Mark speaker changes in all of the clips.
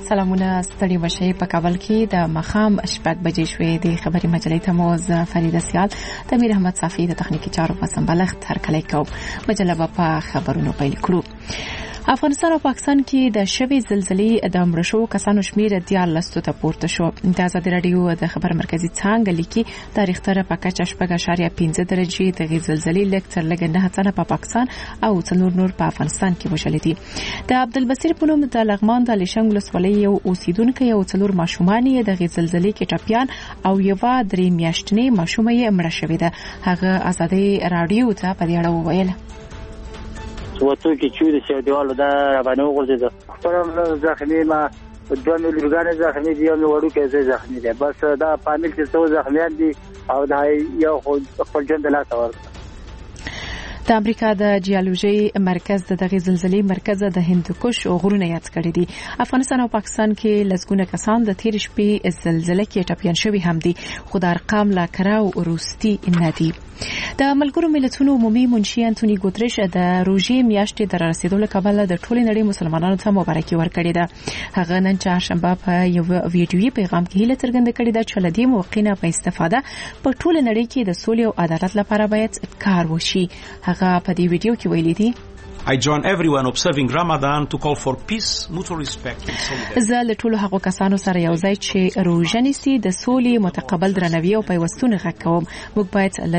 Speaker 1: سلامونه ستړي مشي په کابل کې د مخام شپږ بجې شوې د خبري مجلې ته موز فرید سیال د امیر احمد صافی د تخنیکی چارو په سمبالښت هرکلی کوم مجله په خبرونو پیل کړو. افغانستان او پاکستان کې د شوې زلزلې د مړو شوو کسانو شمیر 14 ته پورته شو. د آزادي رادیو د خبر مرکزی څنګه لیکي تاریخ تر په کچه 4.5 درجې د زلزلې لکتر لګ نه څنګه په پاکستان او څلور نور په افغانستان کې وشلې دي. د عبدالبصیر په نوم د لغمان د لشنګ ولسوالۍ یو اوسیدونکو یو څلور ماشومان یې د زلزلې کې ټپيان او یو درې میاشتنې ماشومه یې مړه شوې ده. هغه آزادي رادیو ته په دې اړه وویل
Speaker 2: وته کې چې د سیادوالو دا باندې وګرځید خپل ځخمي ما دوه لورګان ځخمي دي او وړو کې ځخمي دي بس دا پامل کې څو ځخمیان دي او دا یو خپل ژوند لا تور.
Speaker 1: د امریکا د جیولوژي مرکز د دغه زلزلې مرکز د هندوکش غرونه یاد کړی دي. افغانستان او پاکستان کې لسګونه کسان د تیر شپې زلزلې کې ټپيان شوي هم دي خو د ارقام لا کراو روستي نه دي. د ملګرو ملتونو عمومي منشي انټونی ګوتریش د روژې میاشتې د رسیدو له کبله د ټولې نړۍ مسلمانانو ته مبارکي ورکړې ده. هغه نن چهارشنبه په یو ویډیويي پیغام کې هیله څرګنده کړې ده چې له دې موقع نه په استفاده په ټولې نړۍ کې د سولې او عدالت لپاره باید کار وشي. هغه په دې ویډیو کې ویلي دي
Speaker 3: I join everyone observing Ramadan to call for peace, mutual respect and solidarity.
Speaker 1: زه له ټولو هغو کسانو سره یو ځای چې روژه نیسي د سولې متقابل درناوي او پیوستون غږ کوم. موږ باید له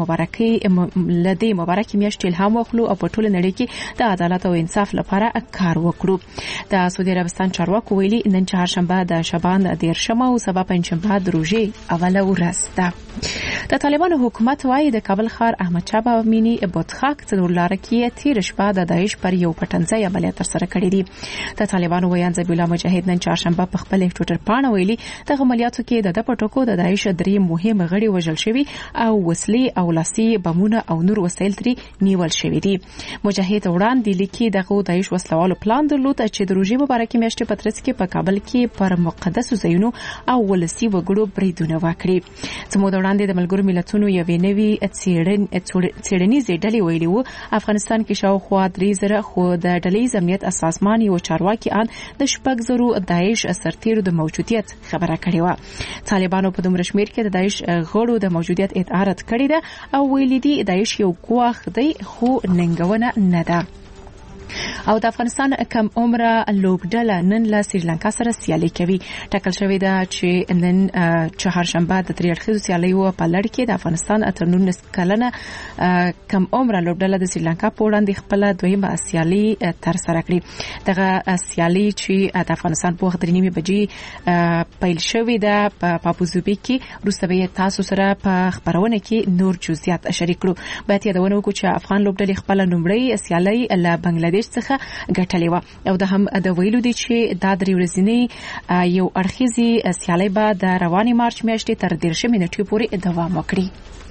Speaker 1: دې مبارکې میاشتې الهام واخلو او په ټوله نړۍ کې د عدالت او انصاف لپاره کار وکړو. د سعودي عربستان چارواکو ویلي نن چهارشنبه د شعبان 13 او سبا پنځشنبه د روژې اوله ورځ ده. د طالبانو حکومت وايي د کابل ښار احمد شاه بابا مینی بوتخاک څلور لار کې تیر شپه د داعش پر یو پټنځای عملیات ترسره کړی دي. د طالبانو ویان ذبیح الله مجاهد نن چهارشنبه په خپل ټویټر پاڼه ویلي د عملیاتو کې د پټوکو د داعش درې مهم غړي وژل شوي او وسلې او لاسي بمونه او نور وسایل ترې نیول شوي دي. مجاهد وړاندې لیکي دغه داعش وسلوالو پلان درلود چې د روژې مبارکې میاشتې په ترڅ کې په کابل کې پر مقدسو ځایونو او ولسي وګړو بریدونه وکړي. زموږ وړاندې د ملګرو ملتونو یو نوی څېړنیزې ډلې ویلي وو افغانستان کې شاوخوا 3000 خو د ډلې امنیت اساسماني او چارواکي ان د 600 داعش سرتیرو د موجودیت خبره کړې و. طالبانو په دومره شمیر کې د داعش غړو د موجودیت ادعا رد کړې ده او ویلي دي داعش یو ګواښ دی خو ننګونه نه ده. او د افغانستان کم عمره لوبډله نن له سریلانکا سره سیالي کوي. ټاکل شوی ده چې نن چهارشنبه د تریړخیزو سیالیو په لړ کې د افغانستان اتر 19 کلنه کم عمره لوبډله د سریلانکا په وړاندې خپل دویمه سیالي تر سره کړې. دغه سیالي چې د افغانستان په وخت 3:30 بجې پیل شوې ده په پاپوزوبي کې وروسته به تاسو سره په خبرونه کې نور جزئیات شریک کړو. باید یادونه وکړو چې افغان لوبډلې خپل لومړی سیالي له بنگلاديش څخه ګټلې و او د هم د ویلو دي چې دا درې ورځې یو اړخیزي سیالي به د رواني مارچ میاشتې تر 10 نیټې پورې دوام وکړي.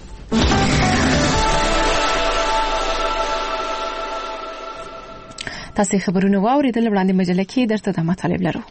Speaker 1: تاسو خبرونه واوریدل وړاندې مجله کې درته د مطالب لرو.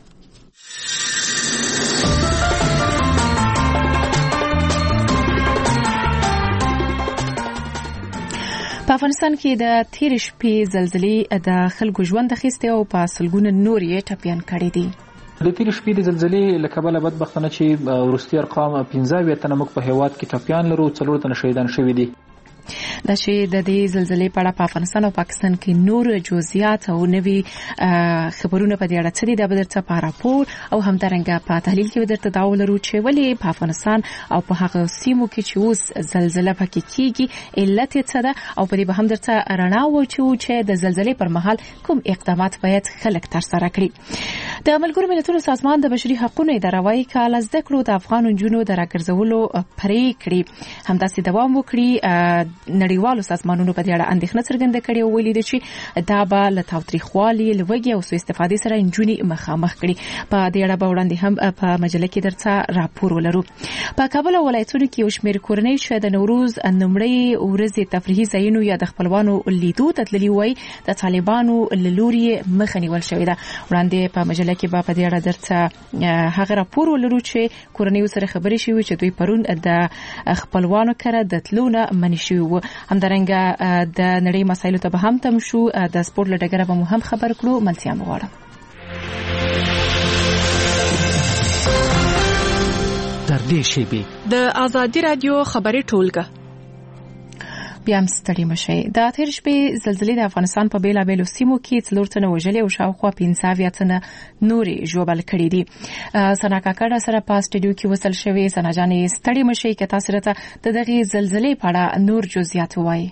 Speaker 1: په افغانستان کې د تیر شپې زلزلې د خلکو ژوند اخیسته او په سلګونه نور یې ټپيان کړي دي.
Speaker 4: د تیر شپې د زلزلې له کبله بدبختانه چې وروستي ارقام 15 تنه موږ په هیواد کې ټپيان لرو 4 تنه شهیدان شوي دي.
Speaker 1: د شې د دې زلزلې په اړه په افغانستان او پاکستان کې نور جزئیات او نوي خبرونه په دې اړه څه دي د بدرته په راپور او همدارنګه په تحلیل کې بدرته دا ولرو چې ولې په افغانستان او په هغه سیمو کې چې اوس زلزلہ پکې کیږي علت څه ده او په دې به هم درته رڼا وچو چې د زلزلې پر مهال کوم اقدامات باید خلک تر سره کړي. د ملګرو ملتونو سازمان د بشري حقوقو اداره وايي کال زده کړو د افغان جنونو د راګرځولو پریکړې همداسې دوام وکړي. نړیوالو سازمانونو په دې اړه اندېښنه څرګنده کړې او ویلي دي چې دا به له تاوتریخوالي لوږې او سوء استفادې سره انجونې مخامخ کړي. په دې اړه به وړاندې هم په مجله کې درته راپور ولرو. په کابل ولایتونو کې یو شمېر کورنۍ چې د نوروز نومړۍ ورځې تفریحي ځایونو یا د خپلوانو لیدو ته تللي وای د طالبانو له لوري مخه نیول شوې ده. وړاندې په مجله کې به په دې اړه درته هغه راپور ولرو چې کورنۍ سره خبرې شوې چې دوی پرون د خپلوانو کره د تلونه منې شوي وو. همدارنګه د نړۍ مسایلو ته به هم تم شو. د سپورت له ډګره به مو هم خبر کړو. ملتیا مو غواړم.
Speaker 5: نږدې شیبې
Speaker 1: د آزادي رادیو خبري ټولګه. بیا هم ستړي مشئ. د تیر شپې زلزلې د افغانستان په بیلابېلو سیمو کې 4 تنه وژلي او شاوخوا 15 تنه نورې ژوبل کړي دي. سنا کاکړه سره په سټډیو کې وصل شوې. سنا جانې ستړي مشئ کې تاسو راته د دغه زلزلې په اړه نور جزئیات وایي.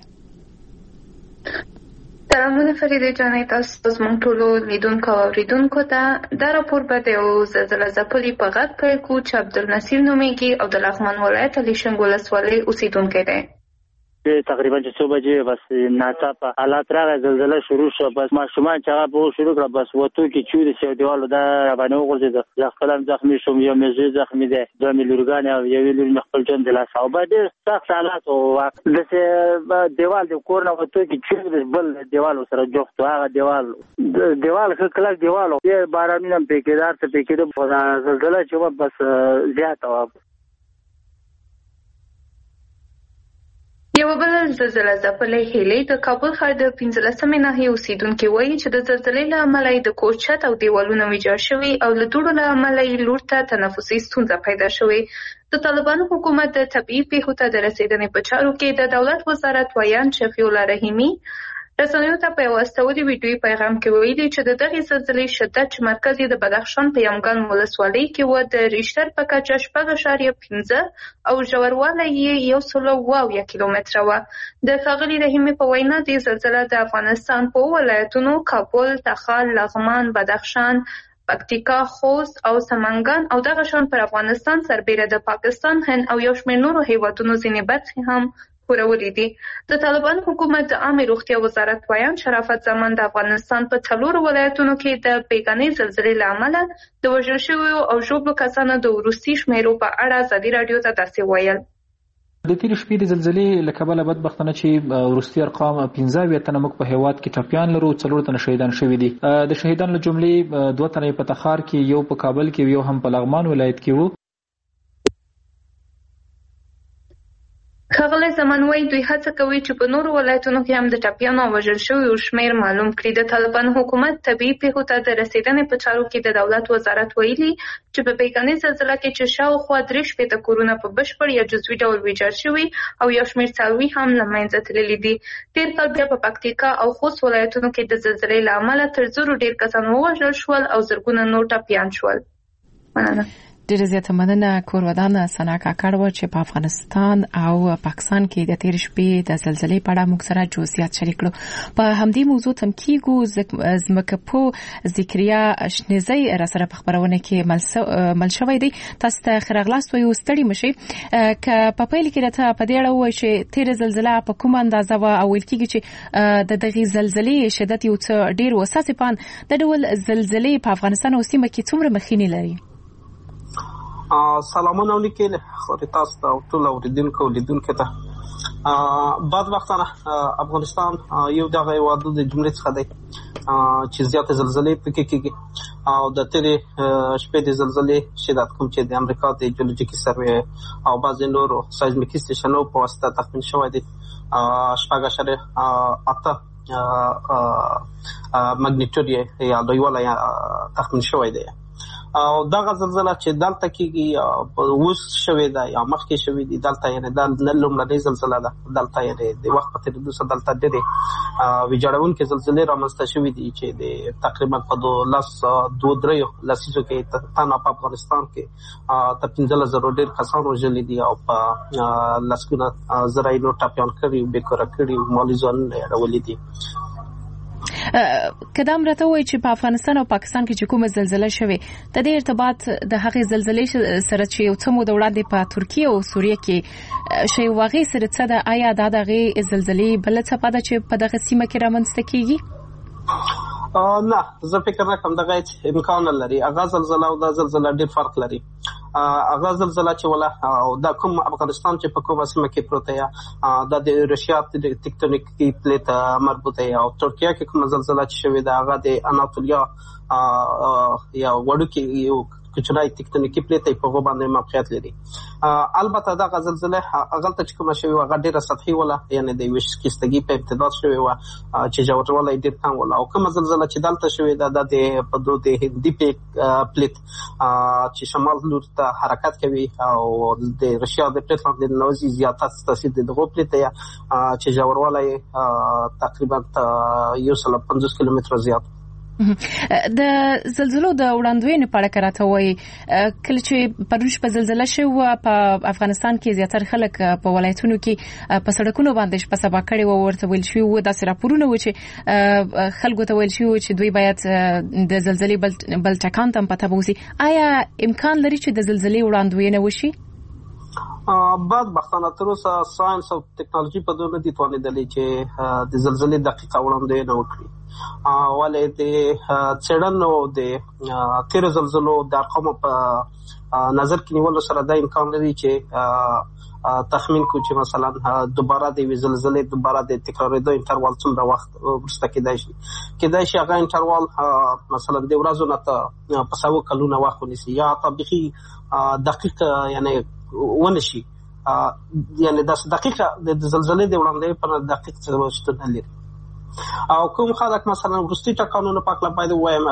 Speaker 6: سلامونه فریده جانې، تاسو زموږ ټولو لیدونکو او اوریدونکو ته دا راپور به د یو زلزله ځپلي په غږ پیل کړو چې عبدالنصیر نومیږي او د لغمان ولایت الیشنګ ولسوالۍ اوسیدونکی دی.
Speaker 2: تقریبا 6 بجې بس ناڅاپه حالات راغی، زلزله شروع شو. بس ماشومان چې هغه به شروع کړه، بس وته کې چود سیو دیوالو دا باندې وغورځید. زه خپلم زخمی شوم، یو مې زخمی دی، دوه مې لورګان او یو لور مې خپل جون د لاس او بعد سخت حالات او دسه دیوال د کور نه وته کې چود بل دیوال سره جوخت. هغه دیوال کلک دیوال او بارانونه پکېدار ته پکېده. زلزله چې بس زیاته و.
Speaker 6: یو بل زلزله ځپلې هیلې د کابل ښار د 15مې ناحیې اوسیدونکي وایي چې د زلزلې له امله د کور چت او دیوالونه ویجاړ شوي او له دوړو له امله یې لور ته تنفسي ستونزه پیدا شوې. د طالبانو حکومت د طبیعي پیښو ته د رسیدنې په چارو کې د دولت وزارت ویان شفیع الله رحیمي رسنیو ته په یو استولي ویډیویي پیغام کې ویلي چې د دغې زلزلې شدت چې مرکز یې د بدخشان په یمګان ولسوالۍ کې و د ریشتر په کچه 6.5 او ژوروالی یې 100 کیلومتره و. د ښاغلي رحیمي په وینا دې زلزله د افغانستان په ولایتونو کابل، تخار، لغمان، بدخشان، پکتیکا، خوست او سمنګان او دغه شان پر افغانستان سربیره د پاکستان، هند او یو شمېر نورو هیوادونو ځینې برخې هم پورولې دي. د طالبان حکومت د عامې روغتیا وزارت ویان شرافت زمان د افغانستان په 4 ولایتونو کې د بیګانې زلزلې له امله د وژل شویو او ژوبلو کسانو د وروستي شمیرو په اړه ازادي راډیو ته داسې ویل.
Speaker 4: د تیر شپې د زلزلې له کبله بدبختانه چې وروستي ارقام 15 تنه موږ په هیواد کې ټپیان لرو، 4 تنه شهیدان شوي دي. د شهیدانو له جملې 2 تنه په تخار کې، یو په کابل کې، یو هم په لغمان ولایت کې وو.
Speaker 6: ښاغلی زمان وایي دوی هڅه کوي چې په نورو ولایتونو کې هم د ټپیانو او وژل شویو شمېر معلوم کړي. د طالبان حکومت طبیعي پیښو ته د رسیدنې په چارو کې د دولت وزارت ویلي چې په بیګانې زلزله کې چې شاوخوا 63 کورونه په بشپړ یا جزوي ډول ویجاړ شوي او یو شمېر څاروي هم له منځه تللي دي. تېر کال بیا په پکتیکا او خوست ولایتونو کې د زلزلې له امله تر 100 ډېر کسان ووژل شول او زرګونه نور ټپیان شول. مننه.
Speaker 1: ډیره زیاته مننه. کورودان سنا کاکړ و چې په افغانستان او پاکستان کې د تیر شپې د زلزلې په اړه موږ سره جزئیات شریک کړو. په همدې موضوع تم کېږو. زمکپو ذکریا شنیزی را سره په خبرونه کې مل شوی دی. تاسو ته خیرغلاست وایو، ستړي مشئ. که په پیل کې راته په دې اړه وایي چې تیر زلزله په کومه اندازه و او ویل کېږي چې د دغې زلزلې شدت یو څه ډیر و. اساسي پان د ډول زلزلې په افغانستان او سیمه کې څومره مخینه لري؟
Speaker 7: سلامونه ولیکل خو تاسو ته ټول اوریدونکو لیدونکو ته بعد وختونه افغانستان یو دغه هیواد د جمهوریت څخه دی چې زیات زلزلې پکې کېږي او د تیرې شپې د زلزلې شدت کوم چې د امریکا د جیولوجیکي سروې او بعض نورو سایزمیکي سټیشنونو په واسطه تخمین شوی دی 8.8 ماګنیټیوډ یا لویوالی تخمین شوی دی. او دغه زلزله چې دلته کېږي اوس شوې ده یا مخکې شوې دي دلته، یعنې دا نه لومړنۍ زلزله ده دلته، یعنې د وخت په تېرېدو سره دلته ډېرې ویجاړونکې زلزلې رامنځته شوې دي چې د تقریبا په 2-3 لسیزو کې تنها په افغانستان کې تر 15,000 ډېر کسان وژلي دي او په لسګونه زره یې نور ټپیان کړي، بېکاره کړي، مالي زیانونه یې اړولي دي.
Speaker 1: کدام راته وایي چې په افغانستان او پاکستان کې چې کومه زلزله شوې د دې ارتباط د هغې زلزلې سره چې یو څه موده وړاندې په ترکیه او سوریه کې شوی واغې سره څه ده؟ آیا دا دغې زلزلې بله څپه ده چې په دغه سیمه کې رامنځته کېږي؟
Speaker 7: نه، زه فکر نه کوم دغه امکان نه لري. هغه زلزله او دا زلزله ډېر فرق لري. هغه زلزله چې ولا او دا کوم افغانستان چې په کومه سیمه کې پروت دی دا د روسیا ټیکټونیکي پلیټ مربوطه دی او ترکیه کې کومه زلزله چې شوې ده هغه د اناتولیا یا وړوکی یو کوچنی ټکټونیکي پلیټ په هغه باندې موقعیت لري. البته دا زلزله هغه ته کومه شوی هغه ډیره سطحي ولا یعنی د ویش کیستګي په ابتدا شوی و چې جوړولای ډیر کم ولا او کومه زلزله چې دلته شوی دا د په دوه د هندي پلیټ چې شمال لور ته حرکت کوي او د رشیا د پلیټ باندې نوځي زیاتات تاثیر د دغه پلیټ یا چې جوړولای تقریبا 150 کیلومتر زیات.
Speaker 1: د زلزلو د وړاندوینې په اړه کراته وایي کله چې پرون شپه زلزله شوه په افغانستان کې زیاتره خلک په ولایتونو کې په سړکونو باندې په سبا کړي وو ورته ویل شوی و داسې راپورونه و چې خلکو ته ویل شوی چې دوی باید د زلزلې بل ټکان ته پته بوسي. آیا امکان لري چې د زلزلې وړاندوینه وشي؟
Speaker 7: بعد بختانه تر اوسه ساينس او ټیکنالوژي په دوه دي توانیدلې چې د زلزلې دقیقه وړاندوینه وکړي. ولې د څېړنو د تیر زلزلو د ارقامو په نظر کې نیولو سره دا امکان لري چې تخمین کو چې مثلا دوباره د زلزلې دوباره د تکرارېدو انټروال څومره وخت وروسته کېدای شي هغه انټروال مثلا د ورځو نه په 100 کلونو وخت ونیسي یا طبيعي دقیق یعنی ونشي یعنی د دقیقه د زلزلې د وړاندې په دقیق څه شته لري. او کوم خلک مثلا ورستي ټکانونه پاکله باید وایم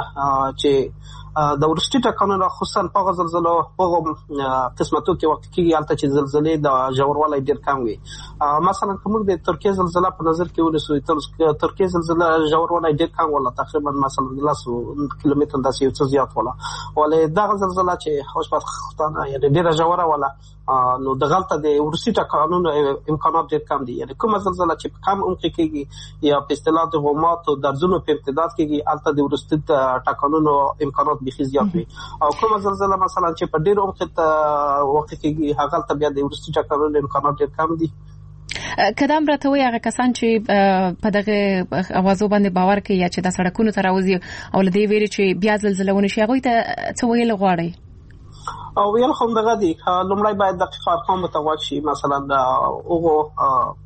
Speaker 7: چې د ورستي ټکانونه خصوصا په زلزلو په قسمتو کې وخت کې حالت چې زلزلې د ژوروالی ډیر کم وي. مثلا کوم د ترکیه زلزلہ په نظر کې ونیسو ترکیه زلزلہ ژوروالی ډیر کم ولا تقریبا مثلا 100 کیلومتر داسې یو څه زیات ولا ولې دا زلزلہ چې خوشبختانه یعنی ډیر ژوره ولا نو د غلطه د ورستي ټکانونو امکانات ډیر کم دي. یعنی کوم زلزلہ چې کم عمق کېږي یا په اصطلاح د غومات او درزونو په امتداد کېږي البته د ورستي ټکانونو امکانات بخي زیات وي. او کوم زلزلہ مثلا چې په ډیر عمق وخت کېږي هغه ته بیا د ورستي ټکانونو امکانات ډیر کم دي.
Speaker 1: کدام راته وي هغه کسان چې په دغه اوازو باندې باور کوي یا چې د سړکونو ته راوځي او لدی ویري چې بیا زلزلہ ونشي هغه ته څه ویل غواړي؟
Speaker 7: او ویل خو دغه دي لومړی باید دقیق ارقام متوجه شي مثلا اوغه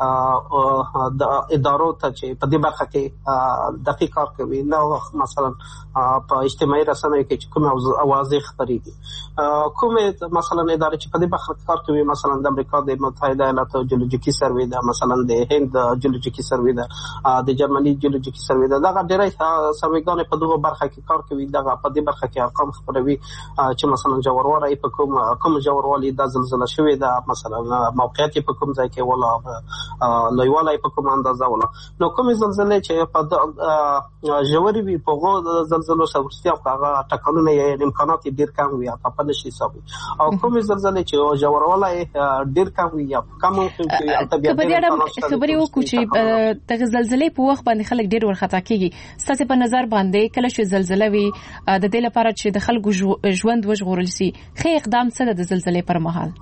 Speaker 7: د ادارو ته چې په دې برخه کې دقیق کار کوي نو مثلا په اجتماعي رسنیو کې چې کوم اوازې خبرېږي کوم مثلا ادارې چې په دې برخه کې کار کوي مثلا د امریکا د متحده ایالاتو جیولوجیکي سروې ده مثلا د هند جیولوجیکي سروې ده د جرمني جیولوجیکي سروې ده دا ډېرې سروېګانې په دغه برخه کې کار کوي دا په دې برخه کې ارقام خبروي چې مثلا جوړوالي په کوم جوړوالي د زلزلہ شوې ده مثلا موقعیت په کوم ځای کې ولا لویوالی په کوم اندازه ولا نو کوم زلزلې چې په ژوري وي په غو زلزلو سورستیا هغه ټکانونه یې امکانات ډیر کم وي په نشي حساب او کوم زلزلې چې ژوروالی ډیر کم وي یا کم وي البته
Speaker 1: خبري وکړو چې د زلزلې په وخت باندې خلک ډیر ورخطا کیږي ستاسو په نظر باندې کله چې زلزلہ وي د دې لپاره چې د خلکو ژوند وژغورل شي خې اقدام څه د زلزلې پر مهال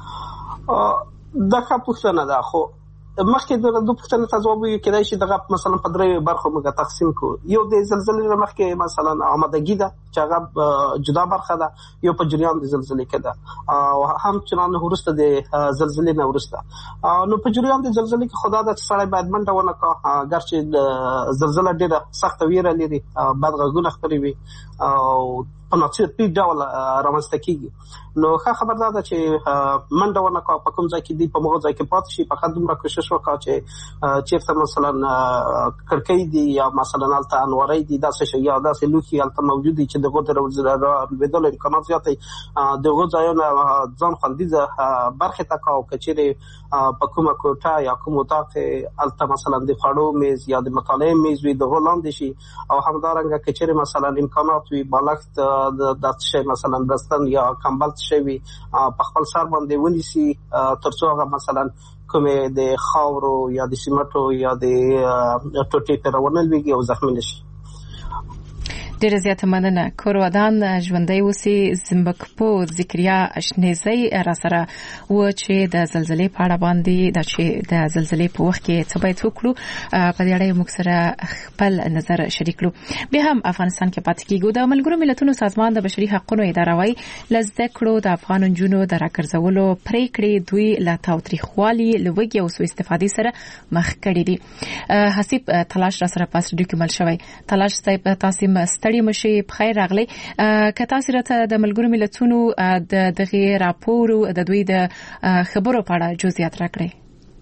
Speaker 7: دا ښه پوښتنه ده خو مخکې د دوه پوښتنې ته ځواب کېدای شي دغه مثلا په درې برخو موږ تقسیم کو یو د زلزلې مخکې مثلا آمادګي ده چې هغه جدا برخه ده یو په جریان د زلزلې کې ده او هم چنانه ورسته د زلزلې نه ورسته نو په جریان د زلزلې کې خدا د سړی باید منډه ونه کا ګرچې د زلزلہ ډیره سخت ویره لري بعد غږونه خبري وي او په ناڅاپي په ډول رامنځته کیږي نو ښه خبر ده چې منډه ونه کا په کوم ځای کې دی په موږ ځای کې پات شي په خدمت کوشش وکړه چې چیرته مثلا کړکۍ دی یا مثلا الته انواري دی داسې شي یا داسې لوخي الته موجود دي چې دغه د بدل امکانات زیاتې دغه ځایونه ځان خوندیزه برخه تا کاو کچېره په کومه کوټه یا کوم اتاق الته مثلا د خړو میز یا د مطالعه میز وي دغه لاندې شي او همدارنګه کچېره مثلا امکانات وي بالښت د شي مثلا دستن یا کمبل شي وي په خپل سر باندې ونیسي ترڅو هغه مثلا کومه د خاورو یا د سیمټو یا د ټوټې پر ونل ویږي او زخمی نشي.
Speaker 1: ډېر زیات مننه کورودان ژوندۍ اوسي زمبکپو ذکریا اشنیزي را سره و چې د زلزلې په اړه باندې د چې د زلزلې په وخت کې څه باید وکړو په دې اړه موږ سره خپل نظر شریک کړو. بیا هم افغانستان کې پاتې کیږو د ملګرو ملتونو سازمان د بشري حقوقو اداره وايي لزده کړو د افغان نجونو د راګرځولو پریکړې دوی لا تاوتریخوالي لوګي او سوء استفادې سره مخ کړي دي. حسیب تلاش را سره پاس ډاکومنټ شوی تلاش تاسو ستړي مشي بخیر راغلي. که تاسو راته د ملګرو ملتونو د دغه راپور د دوی د خبرو په اړه جزئیات راکړئ.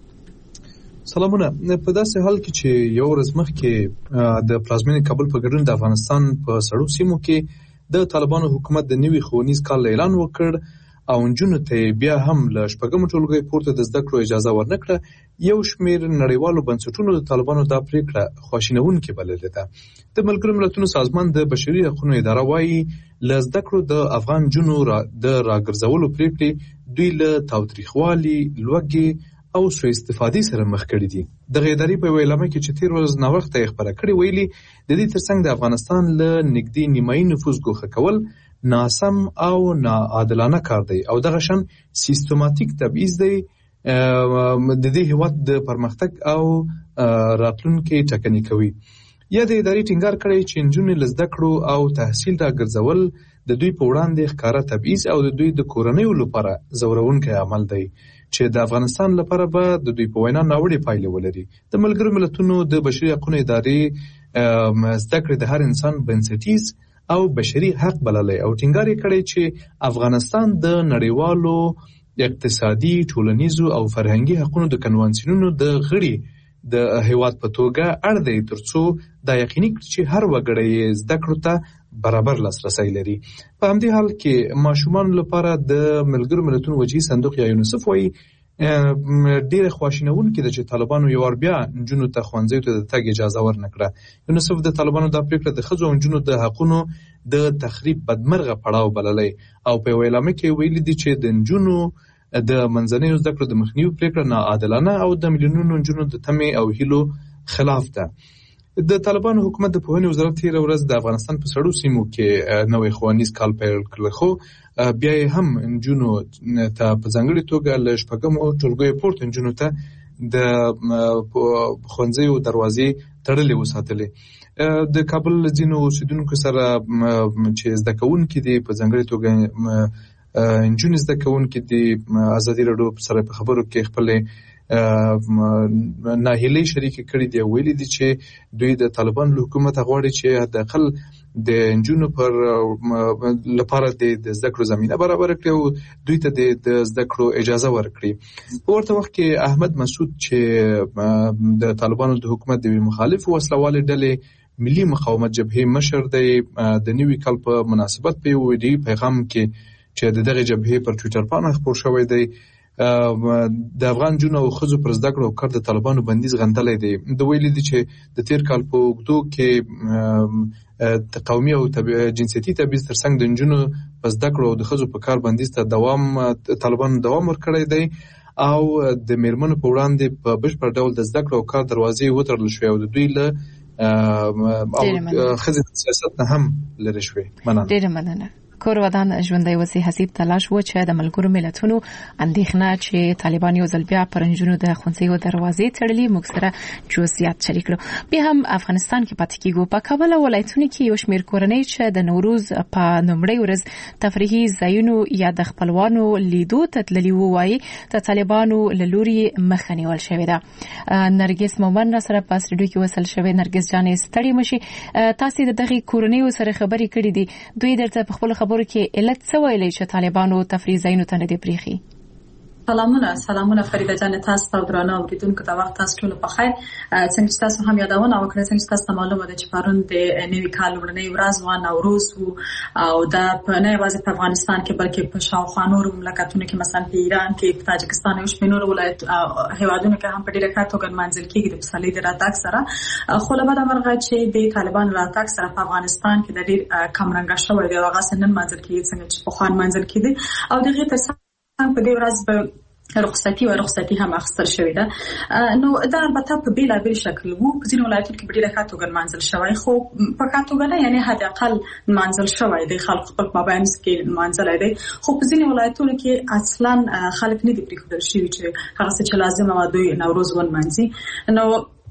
Speaker 5: سلامونه. په داسې حال کې چې یو ورځ مخکې د پلازمینې کابل په ګډون د افغانستان په سړو سیمو کې د طالبانو حکومت د نوي ښوونیز کال اعلان وکړ او نجونو ته بیا هم له شپږم ټولګي پورته د زده کړو اجازه ورنکړه، یو شمېر نړیوالو بنسټونو د طالبانو دا پریکړه خواشینونکې بللې ده. د ملګرو ملتونو سازمان د بشري حقوقو اداره وایي له زده کړو د افغان نجونو د راګرځولو پریکړې دوی له تاوتریخوالي، لوږې او سوء استفادې سره مخ کړي دي. دغه ادارې په ویلامه کې چې تیر ورځ ناوخته یې خبره کړې ویلي د دې ترڅنګ د افغانستان له نږدې نیمایي نفوس ګوښه کول ناسم او ناعادلانه کار دی او دغه شان سیستماتیک تبعیض دی د دې هیواد د پرمختګ او راتلونکي ټاکنې کوي. یا د ادارې ټینګار کړی چې نجونې له زده کړو او تحصیل راګرځول د دوی په وړاندې ښکاره تبعیض او د دوی د کورنیو لپاره ځورونکی عمل دی چې د افغانستان لپاره به د دوی په وینا ناوړه پایلې ولري. د ملګرو ملتونو د بشري حقوقو ادارې زده کړې د هر انسان بنسټیز او بشري حق بللی او ټینګار یې کړی چې افغانستان د نړیوالو اقتصادي، ټولنیزو او فرهنګي حقوقو د کنوانسیونونو د غړي د هیواد په توګه اړ دی ترڅو دا یقیني کړي چې هر وګړی زده کړو ته برابر لاسرسی لري. په همدې حال کې ماشومان لپاره د ملګرو ملتونو وجهي صندوق یا یونیسف وایي ډېر خواشینونکې ده چې طالبانو یو وار بیا نجونو ته ښوونځیو ته د تګ اجازه ورنکړه. یونیسف د طالبانو دا پریکړه د ښځو او نجونو د حقونو د تخریب بدمرغه پړاو بللی او په ویلامه کې ویلي دي چې د نجونو د منځنیو زده کړو د مخنیوي پریکړه ناعادلانه او د میلیونونو نجونو د تمې او هیلو خلاف ده. د طالبانو حکومت د پوهنې وزارت تېره ورځ د افغانستان په سړو سیمو کې نوی ښوونیز کال پیل کړ، خو بیا یې هم نجونو ته په ځانګړې توګه له شپږمو ټولګیو پورته نجونو ته د ښوونځیو دروازې تړلې وساتلې. د کابل ځینو اوسېدونکو سره چې زده کوونکي دي په ځانګړې توګه نجونې زده کوونکي دي ازادي راډیو سره په خبرو کې خپلې ناهیلۍ شریکې کړي دي او ویلي دي چې دوی د طالبان له حکومت غواړي چې حداقل د نجونو پر لپاره د زده کړو زمینه برابر کړي او دوی ته د زده کړو اجازه ورکړي. په ورته وخت کې احمد مسعود چې د طالبانو د حکومت د مخالف وسلوالې ډلې ملي مقاومت جبهې مشر دی، د نوي کال په مناسبت په ویډیو پیغام کې چې دغه جبهې پر ټویټر باندې خپور شوی دی د افغان جنو او خزو پر زده کړو کار د طالبانو بندیز غندلې دي. د ویلي دي چې د تیر کال په وګړو کې قومي او جنسيتي تبعیض ترڅنګ د جنو په زده کړو او د خزو په کار بندیز ته طالبانو دوام ورکړی دی او د میرمنو په وړاندې په بشپړ ډول د زده کړو کار دروازې وتړل شوې او د دوی له او خزو سیاست نه هم لري شوې.
Speaker 1: ډېر مننه. کور ودان ژوندۍ وسی حسیب تلاش و چې د ملګرو ملتونو اندېښنه چې طالبان یو ځل بیا پر نجونو د ښوونځیو دروازې تړلې موږ سره جزئیات شریک کړو. بیا هم افغانستان کې پاتې کیږو. په کابل ولایتونو کې یو شمېر کورنۍ چې د نوروز په لومړۍ ورځ تفریحي ځایونو یا د خپلوانو لیدو ته تللي وو وایي د طالبانو له لوري مخه نیول شوې ده. نرګس مومن را سره په سټډیو کې وصل شوې. نرګس جانې ستړي مشي، تاسو د دغه کورنۍ سره خبرې کړې دي، دوی درته په خپل خبرو کې علت څه ویلي چې طالبانو تفریح ځایونو ته نه دي پریخي؟
Speaker 8: سلامونه فریده جان، تاسو ته درانه اوریدونکو ته وخت تاسو ټول په خیر. څنګه چې تاسو هم یادونه وکړه، څنګه چې تاسو معلومه ده چې پرون د نوي کال لومړنۍ ورځ و نوروز او دا په نه یوازې په افغانستان کې بلکې په شاوخوا نورو مملکتونو کې مثلا په ایران کې، په تاجکستان او شمېر نورو ولایت هیوادونو کې هم په ډیره ښه توګه نمانځل کېږي د پسرلي د راتګ سره. خو له بده مرغه چې د طالبانو راتګ سره په افغانستان کې د ډېر کمرنګه شوی دی او هغه نن نمانځل کېږي څنګه چې پخوا نمانځل کېدی او دغه ترڅنګ په دې ورځ به رخصتي هم اخیستل شوې ده. نو دا البته په بیلابیل شکل وو، په ځینو ولایتونو کې په ډېره ښه توګه نمانځل شوی، خو په ښه توګه نه، یعنې حد اقل نمانځل شوی دی، خلک خپل مابینځ کې نمانځلی دی. خو په ځینو ولایتونو کې اصلا خلک نه دي پرېښودل شوي چې هغه څه چې لازمه وه دوی نوروز ونمانځي. نو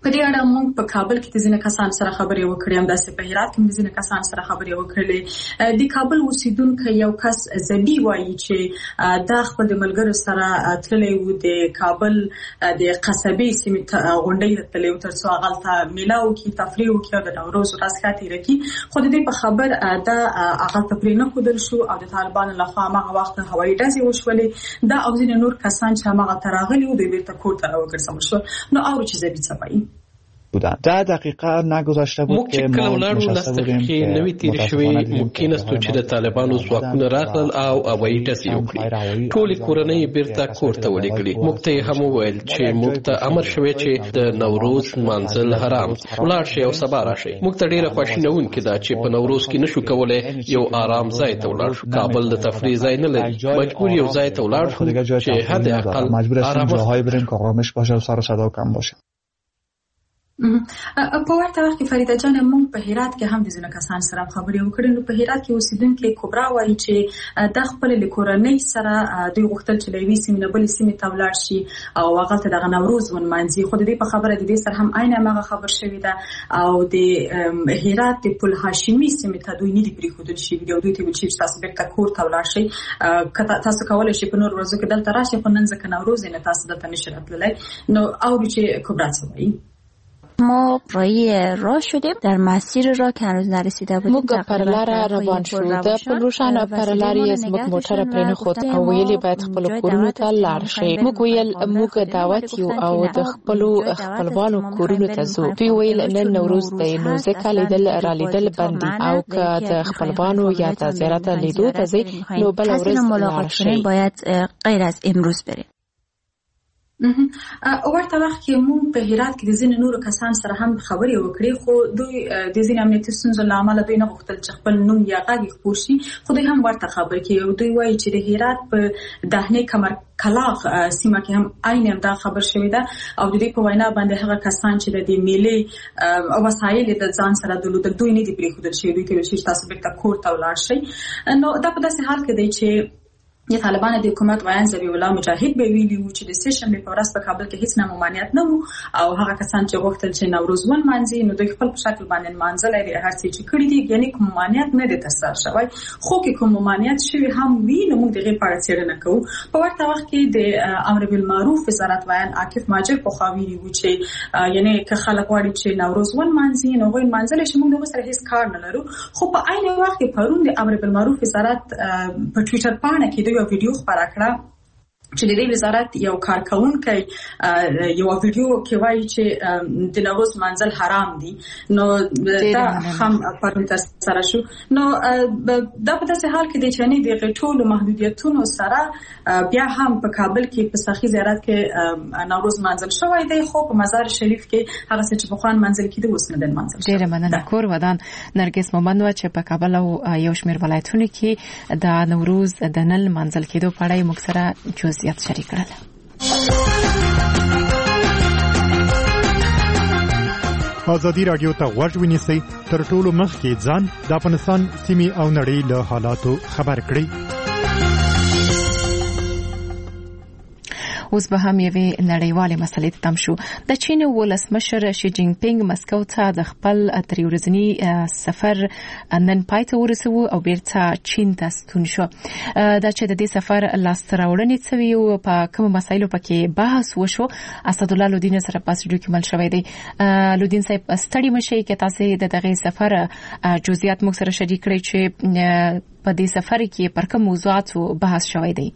Speaker 8: په دې اړه موږ په کابل کې د ځینې کسان سره خبرې وکړې، همداسې په هرات کې د ځینې کسان سره خبرې وکړلې. د کابل اوسیدونکو یو کس زبی وایي چې دا خپل د ملګرو سره تللی و د کابل د قصبې سیمې غونډۍ ته تللی و تر څو هغلته میله وکړي، تفریح وکړي او د نوروز ورځ ښه تېره کړي. خو د دې په خبر دا هغلته پرې نه ښودل شو او د طالبانو لخوا هماغه وخت هوایي ډزې وشولې. دا او ځینې نور کسان چې هماغلته راغلي وو دوی بیرته کور ته راوګرځول شول. نو اورو چې زبی څه وایي.
Speaker 9: 10 دقیقه نگذشته بود که ما نشسته بودیم که متاسفانه
Speaker 10: ممکنستو چې د طالبانو ځواکونه راغلل او هوایي ډزې وکړي. ټولې کورنۍ بیرته کور ته ولېږلې. موږ ته هم وویل چې موږ ته امر شوی چې د نوروز منزل حرام ولاړ شي او سبا راشي. موږ ته ډېره خواشینونکې ده چې په نوروز کې نشو کولی یو آرام ځای ته ولاړ شو. کابل د تفریح ځای نه لري، مجبور یو ځای ته ولاړ شو چې حداقل
Speaker 9: مجبور هستیم جاهایی بریم که آرامش باشه و سر و صدا کم باشه.
Speaker 8: په ورته وخت کې فریده جان موږ په هرات کې هم د ځینو کسان سره خبرې وکړې. نو په هرات کې اوسیدونکي کبرا وایي چې د خپل کورنۍ سره دوی غوښتل چې له یوې سیمې نه بلې سیمې ته ولاړ شي او هغلته دغه نوروز ونمانځي. خو د دې په خبره د دې سره هم عین هماغه خبر شوې ده او د هرات د پل هاشمي سیمې ته دوی نه دي پرېښودل شوي دي او دوی ته ویل شوي چې تاسو بیرته کور ته ولاړ شئ. تاسو کولی شئ په نور ورځو کې دلته راشئ، خو نن ځکه نوروز نه تاسو دلته نشئ راتللی. نو اورو چې کبرا څه وایي.
Speaker 11: ما رای راه شدیم در مسیر راه که هنوز نرسیده بودیم.
Speaker 1: موږ پر لاره روان شو. د پل روښانه پر لارې زموږ موټر پرېنښود او ویلې باید خپلو کورونو ته لاړ شئ. موږ ویل موږ دعوت یو او د خپلو خپلوانو کورونو ته ځو. دوی ویل نن نوروز دی نو ځکه لیدل رالیدل بند دي او که د خپلوانو یا د زیارت لیدو ته ځئ نو بله ورځ لاړ شئ.
Speaker 11: باید غیر از امروز بریم.
Speaker 8: ورته وخت کې موږ په هرات کې د ځینې نورو کسان سره هم خبرې وکړې، خو دوی د ځینې امنیتي ستونزو له امله دوی نه غوښتل چې خپل نوم یا غږ خپور شي. خو دوی هم ورته خبرې کوي او دوی وایي چې د هرات په دهنې کمر کلاغ سیمه کې هم عین همدا خبر شوی ده او د دې په وینا باندې هغه کسان چې د دې میلې وسایل د ځان سره درلودل دوی نه دي پرېښودل شوي. دوی ته ویل شوي چې تاسو بیرته کور ته ولاړ شئ. نو دا په داسې حال کې دی چې د طالبانو د حکومت وایي ذبیح الله مجاهد به ویلي وو چې د سه شنبه په ورځ په کابل کې هیڅ نه ممانعت نه وو او هغه کسان چې غوښتل چې نوروز ونمانځي نو دوی خپل په شکل باندې نمانځل لري. هر څه چې کړی دي یعنی کوم ممانعت نه دی ترسره شوی، خو کې کوم ممانعت شوی هم وی نو موږ دغه په اړه څېړنه کوو. په ورته وخت کې د امر بالمعروف وزارت وایي عاکف ماجر په خاوی وی چې یعنی که خلک واړي چې نوروز ونمانځي نو غوښتل منځل شي موږ نو سره هیڅ کار نه لرو. خو په عین وخت کې پرون د امر بالمعروف وزارت په ټوئیټر باندې کې یو ویډیو خبره چې د دې وزارت یو کارکونکي یو ویډیو کې وایي چې د نوروز منزل حرام دي. نو دا هم پرون تر سره شو. نو دا په داسې حال کې دی چې نه د ټولو محدودیتونو سره بیا هم په کابل کې په سخی زیارت کې نوروز منزل شوی دی، خو په مزار شریف کې هغه څه چې په خوان منزل کې د اوس نه د منزل.
Speaker 1: ډیره مننه کور ودان نرګس مومند و چې په کابل او یو شمېر ولایتونو کې د نوروز د نل منزل کېدو په اړه موږ سره جزئیات شریک کړل.
Speaker 12: ازادي رادیو ته غوږ ونیسئ، تر ټولو مخکې ځان د افغانستان سیمې او نړۍ له حالاتو خبر کړئ.
Speaker 1: اوس به هم یوې نړیوالې مسلې ته تم شو. د چین ولسمشر شي جین پینګ مسکو ته د خپل درې ورځني سفر نن پای ته ورسوي او بیرته چین ته ستون شو. دا چې د دې سفر لاسته راوړنې څه وي او په کوم مسایلو پکې بحث وشو اسد الله لودین سره پاس ډاکومنټ شوی دی. لودین صاحب ستړي مشي کې تاسو د دغه سفر جزئیات موږ سره شریک کړئ چې په دې سفر کې پر کوم موضوعاتو بحث شوی دی.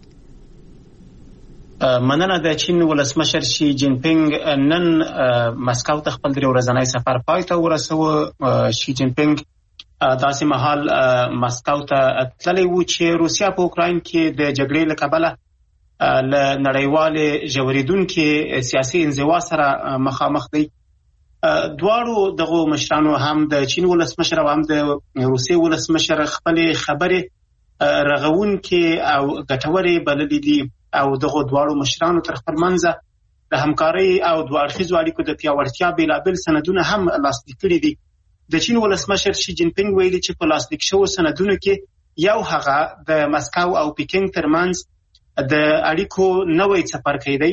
Speaker 13: مننه. د چین ولسمشر شي جین پینګ نن مسکو ته خپل درې ورځنی سفر پای ته ورسوه. شي جین پینګ داسې مهال مسکو ته تللی و چې روسیا په اوکراین کې د جګړې له کبله له نړیوالې ژورېدونکې سیاسي انزوا سره مخامخ دی. دواړو دغه مشرانو هم د چین ولسمشر او هم د روسیې ولسمشر خپلې خبرې رغونکې او ګټورې بللې دي او دغه دواړو مشرانو تر خپل منځه د همکارۍ او دوه اړخیزو اړیکو د پیاوړتیا بېلابېل سندونه هم لاسلیک کړي دي. د چین ولسمشر شي جین پینګ ویلي چې په لاسلیک شوو سندونو کې یو هغه د مسکو او پیکینګ ترمنځ د اړیکو نوې څپرکی دی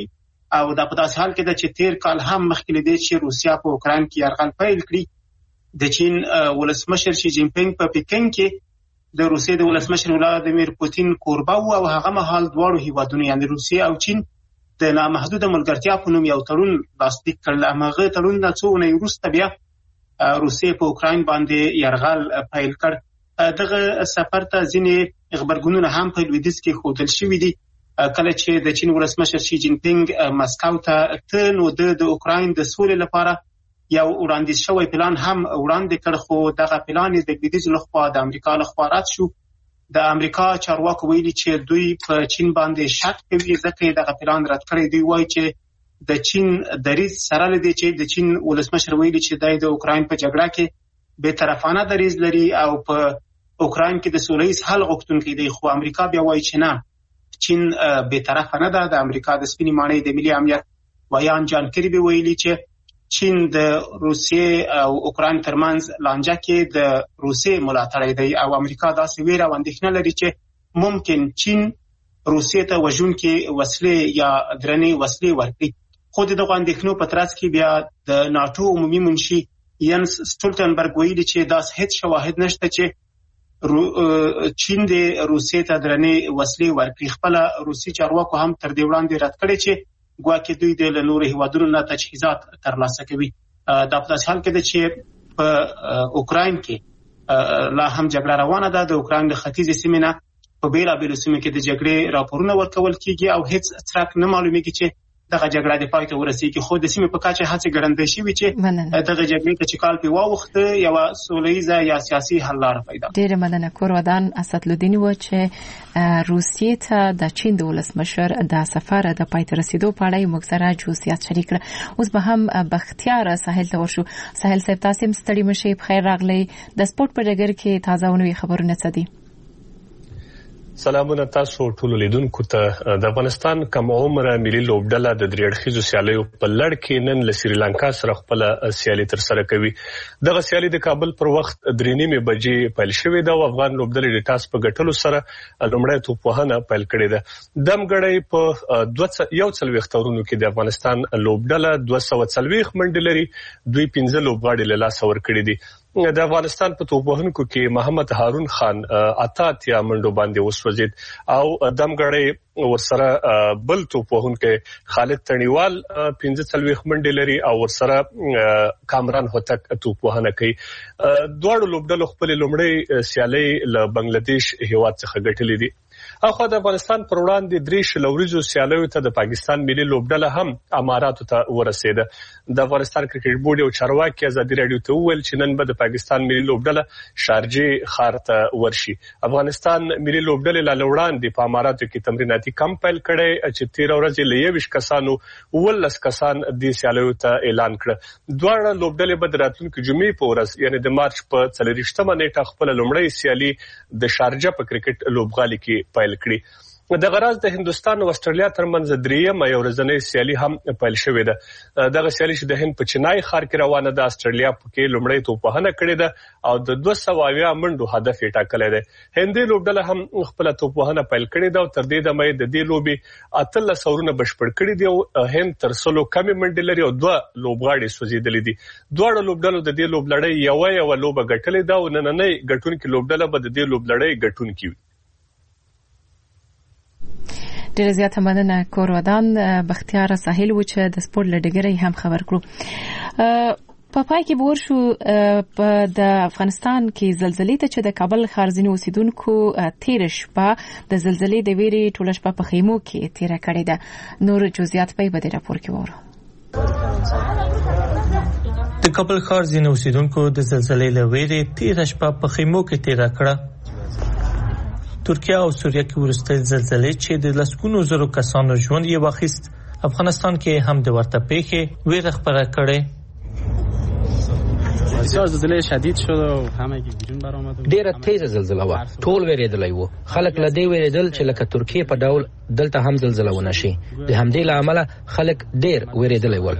Speaker 13: او دا په داسې حال کې د چې تیر کال هم مخکې لدی چې روسیا په اوکراین کې یرغل پیل کړی د چین ولسمشر شي جین پینګ په پکن کې د روسیې د ولسمشر ولادیمیر پوتین کوربه او هغه مهال دواړو هیوادونو یعنی روسیه او چین د نامحدوده ملګرتیا په نوم یو تړون لاسلیک کړل. هغه تړون د څو ونې وروسته بیا روسیې په اوکراین باندې یرغل پیل کړ. دغه سفر ته ځینې خبرګونونه هم په لویدیځ کې ښودل شوي دي. کله چې د چین ولسمشر شي جین پینګ مسکو ته ته نو د اوکراین د سولې لپاره یو وړاندیز شوی پلان هم وړاندې کړ، خو دغه پلان د لویدیځ لخوا د امریکا لخوا رد شو. د امریکا چارواکو ویلي چې دوی په چین باندې شک کوي ځکه دغه پلان رد کړی. دوی وایي چې د چین دریځ سره لدی چې د چین ولسمشر ویلي چې د اوکراین په جګړه کې به طرفانه دریځ لري او په اوکراین کې د سولهییز حل غوښتونکی دی، خو امریکا بیا وایي چې نه، چین به طرفه نه ده. د امریکا د سپینې ماڼۍ د ملي امنیت ویان جان کریبي ویلي چې چین د روسیې او اوکراین ترمنځ لانجه کې د روسیې ملاتړی دی او امریکا داسې ویره او اندېښنه لري چې ممکن چین روسیې ته وژونکي وسلې یا درنې وسلې ورکړي. خو دغه اندېښنو په ترڅ کې بیا د ناټو عمومي منشي ینس سټولټنبرګ ویلي چې داسې هیڅ شواهد نشته چې چین د روسیې ته درنې وسلې ورکړي. خپل روسي چارواکو هم تر دې وړاندې رد کړی چې ګواکې دوی د نورو هیوادونو نه تجهیزات ترلاسه کوي. دا په داسې حال کې ده چې په اوکراین کې لا هم جګړه روانه ده. د اوکراین د ختیځې سیمې نه په بیلابیلو سیمو کې د جګړې راپورونه ورکول کیږي او هیڅ څرک نه معلومیږي چې دغه جګړه د پای ته ورسیږي. خو د سیمې په کچه هڅې ګړندۍ شوې چې دغه جګړې ته چې کال په واوښته یوه سولیزه یا سیاسي حل لاره پیدا.
Speaker 1: ډېره مننه. کورودان اسدالدین و چې روسیې ته د چین د ولسمشر د سفر د پای ته رسیدو په اړه موږ سره جزئیات شریک کړل. اوس به هم بختیار ساحل ته ورشو. ساحل صاحب تاسو هم ستړي مشئ، بخیر راغلی. د سپورت په ډګر کې تازه او نوې خبرونه څه دي؟
Speaker 14: سلامونه تاسو ټول لیدونکو ته. د افغانستان کم عمره ملي لوبډله د درې اړخیزو سیالیو په لړ کې نن له سریلانکا سره خپل سیالي تر سره کوي. دغه سیالي د کابل پر وخت 3:30 بجې پیل شوې ده او افغان لوبډلې د ټاس په ګټلو سره لومړی توپوهنه پیل کړې ده. دمګړی په 241 تورونو کې د افغانستان لوبډله 240 منډې لري. دوی 15 لوبغاړي له لاسه ورکړي دي. د افغانستان په توپوهونکو کې محمد هارون خان اتاتیا منډو باندې وسوځید او دمګړی ورسره بل توپوهونکو خالد تڼیوال 15 منډې لري او ورسره کامران هوتک توپوهنه کوي. دواړو لوبډلو خپل لومړی سیالي له بنگلاديش هیواد څخه ګټلې دي. اخو د افغانستان پر وړاندې 3 شلوريزو سیالیو ته د پاکستان ملي لوبډله هم اماراتو ته ورسېده. د افغانستان کرکټ بورډ یو چارواکي ازادي رادیو ته وویل چې نن به د پاکستان ملي لوبډله شارجه ښار ته ورشي. افغانستان ملي لوبډله لا وړاندې په اماراتو کې تمریناتي کمپ پیل کړي چې 13 ورځې له 21 کسانو 19 کسان د سیالیو ته اعلان کړ. دواړه لوبډلې به د راتلونکي جمعې په ورځ یعنی د مارچ په 24مه نیټه خپل لومړی سیالي د شارجه په کرکټ لوبغالي کې پیل کړي. د غراز د هندستان او استرالیا ترمنځ درېیمه یو ورځنۍ سیالي هم پیل شوې ده. دغه سیالي چې د هند په چنای ښار کې روانه ده، استرالیا پکې لومړی توپوهنه کړې ده او د 200 منډو هدف یې ټاکلی دی. هندي لوبډله هم خپل توپوهنه پیل کړې ده او تر دې دمه د دې لوبې 18 سورونه بشپړ کړي دي او هند تر 100 کمې منډې لري او 2 لوبغاړي سوځېدلي دي. دواړو لوبډلو د دې لوبلړۍ یو لوبه ګټلې ده او نننۍ ګټونکي لوبډله به د دې لوبلړۍ ګټونکي وي.
Speaker 1: ډېر زیاته مننه کورودان. بختیار ساحل و چې د سپورت له ډګره هم خبر کړو. په پای کې به ورشو د افغانستان کې زلزلې ته چې د کابل ښار ځینې اوسیدونکو تېره شپه د زلزلې د ویرې ټوله شپه په خیمو کې تېره کړې ده. نور جزئیات به په دې راپور کې وورو.
Speaker 15: د کابل ښار ځینې اوسیدونکو د زلزلې له ویرې تېره شپه په خیمو کې تېره کړه. ترکیه او سوریه کې ورسته زلزلې چې د لسګونو زرو کسانو ژوند یې واخیست. افغانستان کې هم د ورته پیښې ویره خپره کړې.
Speaker 16: بسیار زلزله شدید شد و همگی بیرون برآمد.
Speaker 17: ډیره تیزه زلزله و. ټول ویریدلای وو. خلک لدی ویریدل چې لکه ترکیه په ډول دلته هم زلزله ونه شي. د همدې لامل خلک ډیر ویریدلای ول.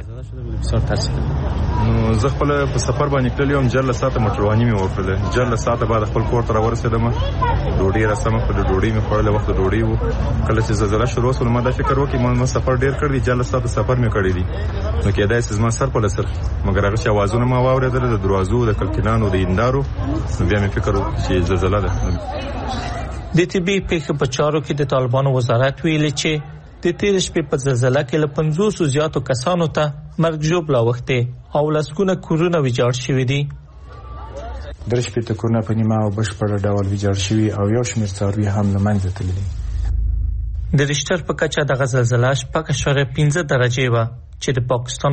Speaker 18: نو زه خپل په سفر باندې کړلم 14 ساعته موټرواني مې وکړه. 14 ساعته بعد خپل کور ته راورسېدم. ډوډۍ رسمه په ډوډۍ مې خوړله، وخت ډوډۍ وو. کله چې زلزله شروع شول ما دا فکر وکړ ما سفر ډیر کړی، 14 ساعته سفر مې کړی دی. نو کېدای شي زما سر په لسر مګر هغه چې اوازونه ما واورېدل د دروازو د کلکینانو د هندارو، نو بیا مې فکر وکړ چې زلزله ده.
Speaker 15: د طبي پیښو په چارو کې د طالبانو وزارت ویلي چې د تیر شپې په زلزلہ کې له 500 زیاتو کسانو ته مرګ ژوبله وخته او لسګونه کورونه ویجاړ شوي دي.
Speaker 19: د شپې ته کورونه په نیمه او بشپړ ډول ویجاړ شوي او یو شمېر څاروي هم له منځه تللي دي.
Speaker 15: د ریشټر په کچه دغه زلزلہ 5.5 درجې وه چې د پاکستان